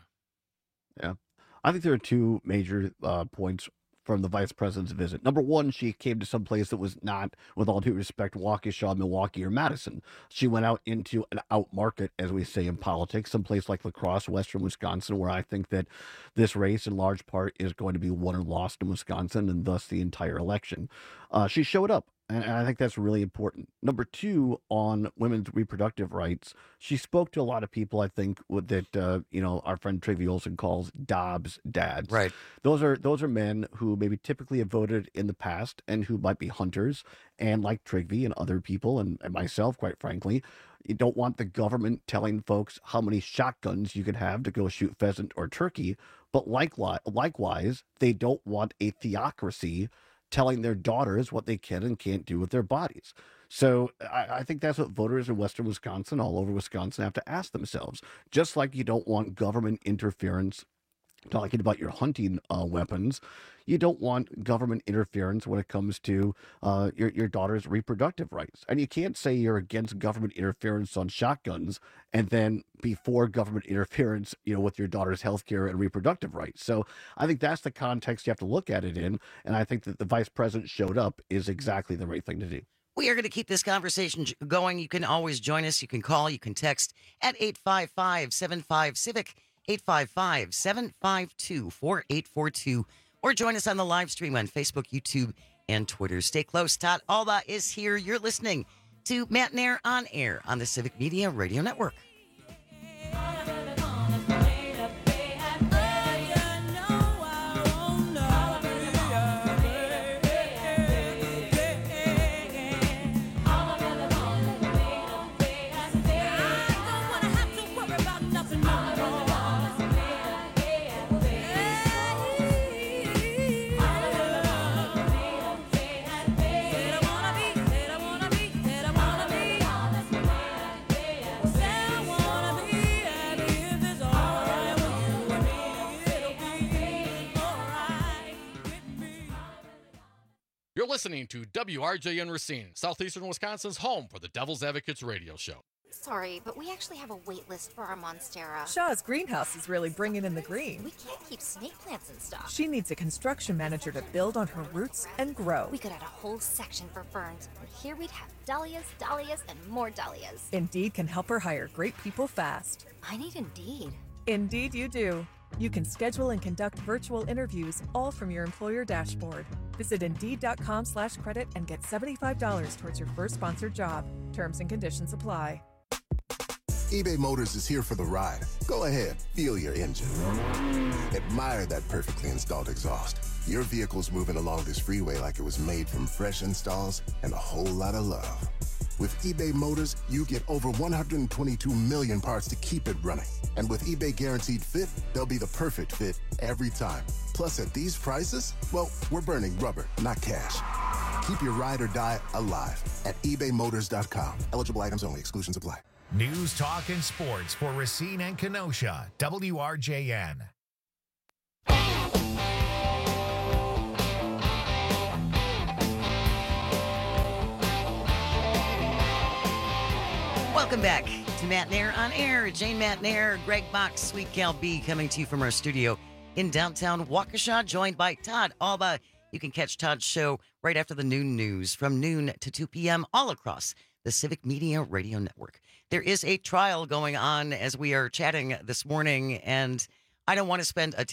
Yeah. I think there are two major points from the vice president's visit. Number one, she came to some place that was not, with all due respect, Waukesha, Milwaukee, or Madison. She went out into an out market, as we say in politics, someplace like La Crosse, western Wisconsin, where I think that this race in large part is going to be won or lost in Wisconsin, and thus the entire election. She showed up. And I think that's really important. Number two, on women's reproductive rights, she spoke to a lot of people, I think, that, our friend Trygve Olsen calls Dobbs dads. Right. Those are men who maybe typically have voted in the past and who might be hunters. And like Trygve and other people and myself, quite frankly, you don't want the government telling folks how many shotguns you can have to go shoot pheasant or turkey. But likewise, they don't want a theocracy telling their daughters what they can and can't do with their bodies. So I think that's what voters in western Wisconsin, all over Wisconsin, have to ask themselves. Just like you don't want government interference talking about your hunting weapons, you don't want government interference when it comes to your daughter's reproductive rights. And you can't say you're against government interference on shotguns and then before government interference, with your daughter's health care and reproductive rights. So I think that's the context you have to look at it in. And I think that the vice president showed up is exactly the right thing to do. We are going to keep this conversation going. You can always join us. You can call. You can text at 855-75-CIVIC, 855-752-4842, or join us on the live stream on Facebook, YouTube, and Twitter. Stay close. Todd Alba is here. You're listening to Matt and Air on Air on the Civic Media Radio Network. You're listening to WRJN Racine, Southeastern Wisconsin's home for the Devil's Advocates radio show. Sorry, but we actually have a wait list for our Monstera. Shaw's greenhouse is really bringing in the green. We can't keep snake plants in stock. She needs a construction manager to build on her roots and grow. We could add a whole section for ferns, and here we'd have dahlias, dahlias, and more dahlias. Indeed can help her hire great people fast. I need Indeed. Indeed you do. You can schedule and conduct virtual interviews all from your employer dashboard. Visit Indeed.com/credit and get $75 towards your first sponsored job. Terms and conditions apply. eBay Motors is here for the ride. Go ahead, feel your engine. Admire that perfectly installed exhaust. Your vehicle's moving along this freeway like it was made from fresh installs and a whole lot of love. With eBay Motors, you get over 122 million parts to keep it running. And with eBay Guaranteed Fit, they'll be the perfect fit every time. Plus, at these prices, well, we're burning rubber, not cash. Keep your ride or die alive at ebaymotors.com. Eligible items only. Exclusions apply. News, talk, and sports for Racine and Kenosha. WRJN. Welcome back to Matt Nair on Air. Jane Matt Nair, Greg Box, Sweet Cal B coming to you from our studio in downtown Waukesha, joined by Todd Alba. You can catch Todd's show right after the noon news from noon to 2 p.m. all across the Civic Media Radio Network. There is a trial going on as we are chatting this morning, and I don't want to spend a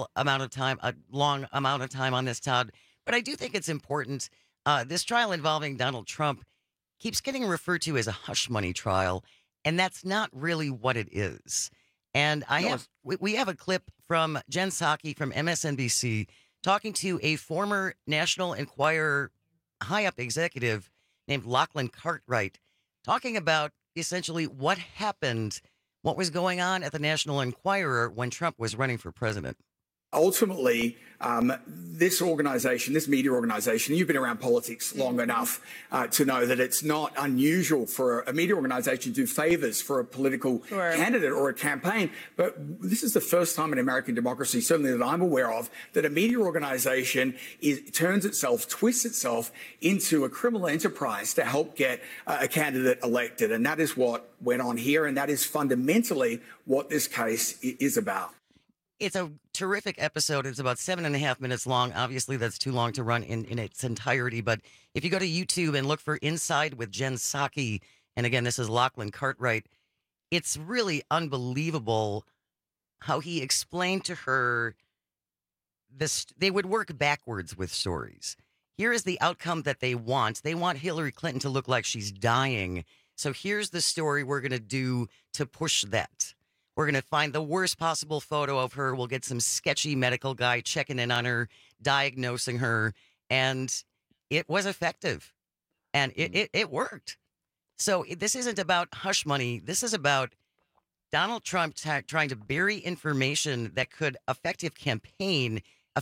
long amount of time on this, Todd, but I do think it's important. This trial involving Donald Trump keeps getting referred to as a hush money trial, and that's not really what it is. And we have a clip from Jen Psaki from MSNBC talking to a former National Enquirer high-up executive named Lachlan Cartwright, talking about essentially what happened, what was going on at the National Enquirer when Trump was running for president. Ultimately, this organization, this media organization, you've been around politics long enough to know that it's not unusual for a media organization to do favors for a political candidate or a campaign. But this is the first time in American democracy, certainly that I'm aware of, that a media organization twists itself into a criminal enterprise to help get a candidate elected. And that is what went on here. And that is fundamentally what this case is about. It's a terrific episode. It's about 7.5 minutes long. Obviously, that's too long to run in its entirety. But if you go to YouTube and look for Inside with Jen Psaki, and again, this is Lachlan Cartwright, it's really unbelievable how he explained to her this. They would work backwards with stories. Here is the outcome that they want. They want Hillary Clinton to look like she's dying. So here's the story we're going to do to push that. We're going to find the worst possible photo of her. We'll get some sketchy medical guy checking in on her, diagnosing her, and it was effective. And it worked. So this isn't about hush money. This is about Donald Trump trying to bury information that could affect his campaign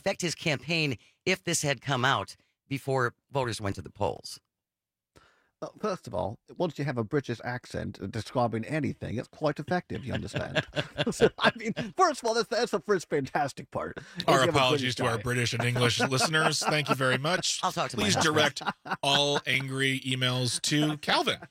if this had come out before voters went to the polls. First of all, once you have a British accent describing anything, it's quite effective, you understand? So, I mean, first of all, that's the first fantastic part. Our apologies to our British and English listeners. Thank you very much. I'll talk to Please direct all angry emails to Calvin.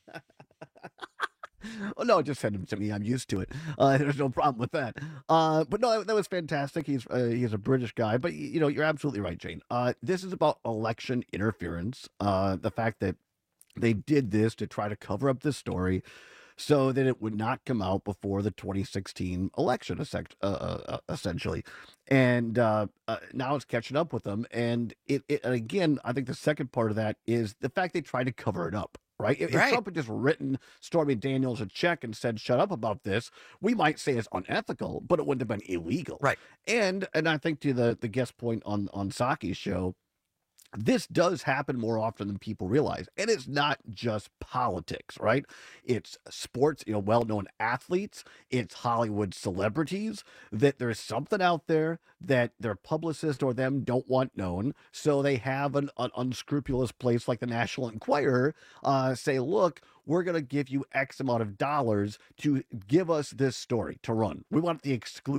Oh, no, just send them to me. I'm used to it. There's no problem with that. But no, that was fantastic. He's a British guy. But, you know, you're absolutely right, Jane. This is about election interference. The fact that they did this to try to cover up this story so that it would not come out before the 2016 election, essentially. And now it's catching up with them. And and again, I think the second part of that is the fact they tried to cover it up. Right? If Trump had just written Stormy Daniels a check and said, shut up about this, we might say it's unethical, but it wouldn't have been illegal. Right. And I think to the guest point on Psaki's show, this does happen more often than people realize. And it's not just politics, right? It's sports, well-known athletes. It's Hollywood celebrities, that there's something out there that their publicist or them don't want known. So they have an unscrupulous place like the National Enquirer say, look, we're going to give you X amount of dollars to give us this story to run. We want the exclusive.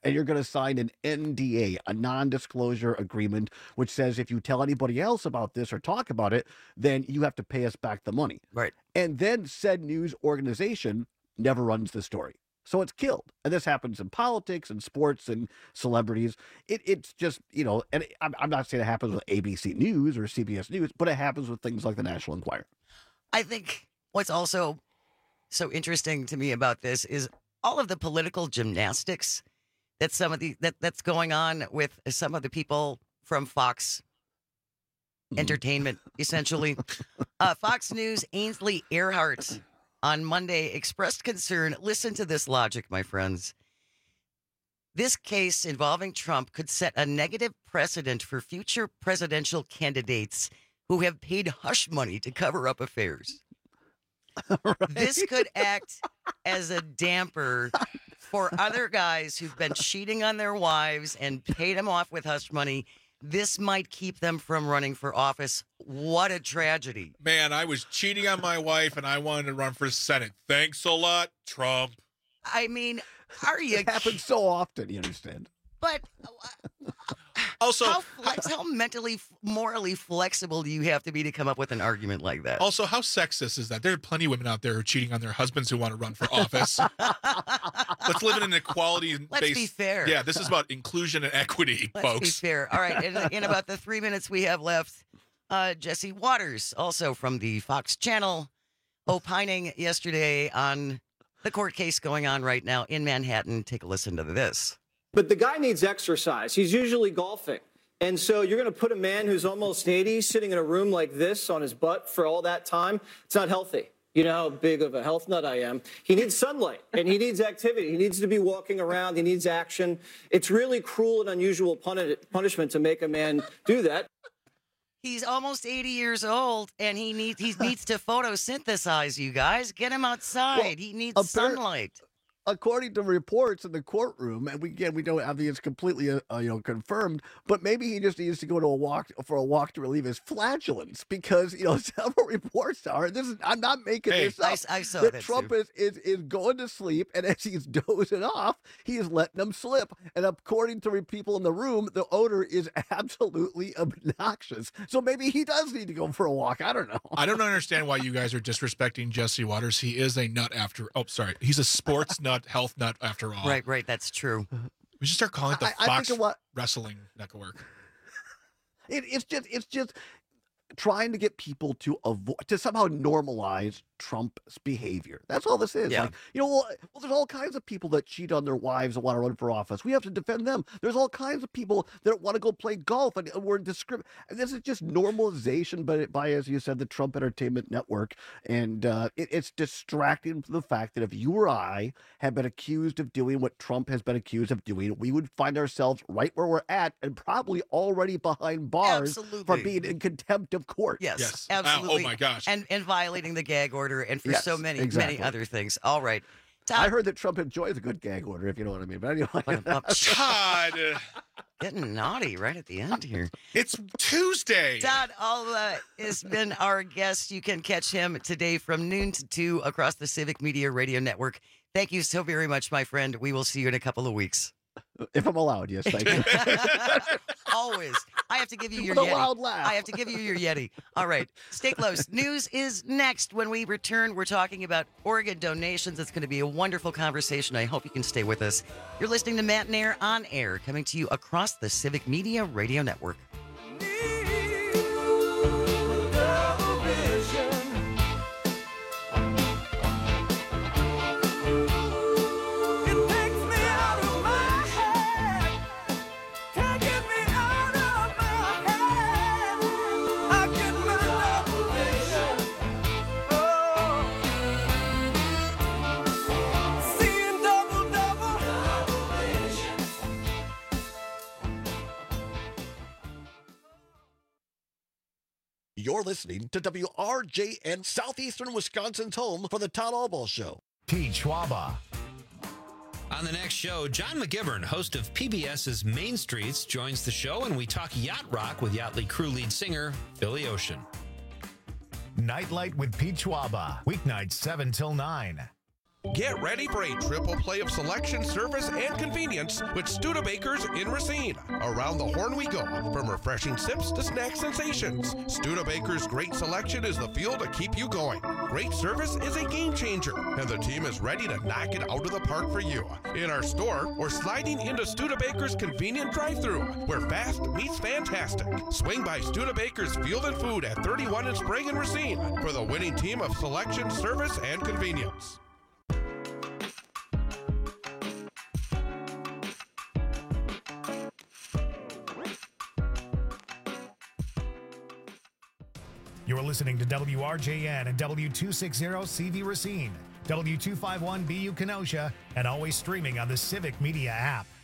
and you're going to sign an NDA, a non-disclosure agreement, which says if you tell anybody else about this or talk about it, then you have to pay us back the money. Right. And then said news organization never runs the story. So it's killed. And this happens in politics and sports and celebrities. It's just, and I'm not saying it happens with ABC News or CBS News, but it happens with things like the National Enquirer. I think what's also so interesting to me about this is all of the political gymnastics that that's going on with some of the people from Fox Entertainment, essentially. Fox News' Ainsley Earhardt on Monday expressed concern. Listen to this logic, my friends. This case involving Trump could set a negative precedent for future presidential candidates who have paid hush money to cover up affairs. Right. This could act as a damper for other guys who've been cheating on their wives and paid them off with hush money. This might keep them from running for office. What a tragedy. Man, I was cheating on my wife and I wanted to run for Senate. Thanks a lot, Trump. I mean, are you... It happens so often, you understand? But... Also, how mentally, morally flexible do you have to be to come up with an argument like that? Also, how sexist is that? There are plenty of women out there who are cheating on their husbands who want to run for office. Let's live in an equality-based... Let's be fair. Yeah, this is about inclusion and equity, folks. Let's be fair. All right, in about the 3 minutes we have left, Jesse Waters, also from the Fox channel, opining yesterday on the court case going on right now in Manhattan. Take a listen to this. But the guy needs exercise. He's usually golfing. And so you're going to put a man who's almost 80 sitting in a room like this on his butt for all that time? It's not healthy. You know how big of a health nut I am. He needs sunlight and he needs activity. He needs to be walking around. He needs action. It's really cruel and unusual punishment to make a man do that. He's almost 80 years old and he needs to photosynthesize, you guys. Get him outside. Well, he needs sunlight. According to reports in the courtroom, and we don't have these completely, confirmed, but maybe he just needs to go to a walk to relieve his flatulence because, several reports are, I'm not making this up, I saw that Trump is going to sleep, and as he's dozing off, he is letting them slip. And according to people in the room, the odor is absolutely obnoxious. So maybe he does need to go for a walk. I don't know. I don't understand why you guys are disrespecting Jesse Waters. He is a nut he's a sports nut. Health nut after all. Right, that's true. We should start calling it the Fox Wrestling Network. It's just trying to get people to somehow normalize Trump's behavior. That's all this is. Yeah. There's all kinds of people that cheat on their wives and want to run for office. We have to defend them. There's all kinds of people that want to go play golf, and we're discriminating. This is just normalization by, as you said, the Trump Entertainment Network. And it's distracting from the fact that if you or I had been accused of doing what Trump has been accused of doing, we would find ourselves right where we're at and probably already behind bars for being in contempt of court. Yes, absolutely. Oh my gosh. And violating the gag order and for so many other things. All right. Todd, I heard that Trump enjoys a good gag order, if you know what I mean. But anyway. Todd. Getting naughty right at the end here. It's Tuesday. Todd Alva has been our guest. You can catch him today from noon to 2 across the Civic Media Radio Network. Thank you so very much, my friend. We will see you in a couple of weeks. If I'm allowed, yes, thank you. Always. I have to give you your With Yeti. A loud laugh. I have to give you your Yeti. All right. Stay close. News is next. When we return, we're talking about organ donations. It's going to be a wonderful conversation. I hope you can stay with us. You're listening to Matt and Air on Air, coming to you across the Civic Media Radio Network. You're listening to WRJN, Southeastern Wisconsin's home for the Todd Albaugh Show. Pete Schwaba. On the next show, John McGivern, host of PBS's Main Streets, joins the show, and we talk yacht rock with Yachtly Crew lead singer Billy Ocean. Nightlight with Pete Schwaba. Weeknights 7 till 9. Get ready for a triple play of selection, service, and convenience with Studebakers in Racine. Around the horn we go, from refreshing sips to snack sensations. Studebakers' great selection is the fuel to keep you going. Great service is a game changer, and the team is ready to knock it out of the park for you. In our store, or sliding into Studebakers' convenient drive-thru, where fast meets fantastic. Swing by Studebakers Field and Food at 31 in Sprague and Racine for the winning team of selection, service, and convenience. You're listening to WRJN and W260CV Racine, W251BU Kenosha, and always streaming on the Civic Media app.